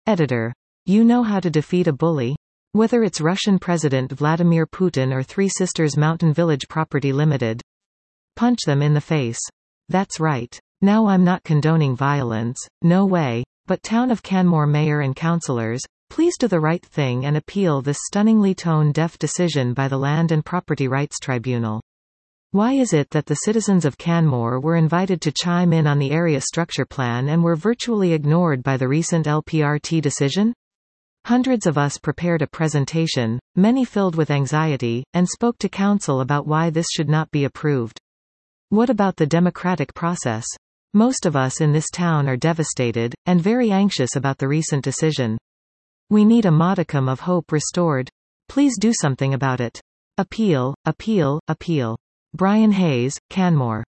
Editor. You know how to defeat a bully? Whether it's Russian President Vladimir Putin or Three Sisters Mountain Village Property Limited. Punch them in the face. That's right. Now I'm not condoning violence, no way, but Town of Canmore mayor and councillors, please do the right thing and appeal this stunningly tone-deaf decision by the Land and Property Rights Tribunal. Why is it that the citizens of Canmore were invited to chime in on the area structure plan and were virtually ignored by the recent LPRT decision? Hundreds of us prepared a presentation, many filled with anxiety, and spoke to council about why this should not be approved. What about the democratic process? Most of us in this town are devastated, and very anxious about the recent decision. We need a modicum of hope restored. Please do something about it. Appeal, appeal, appeal. Brian Hayes, Canmore.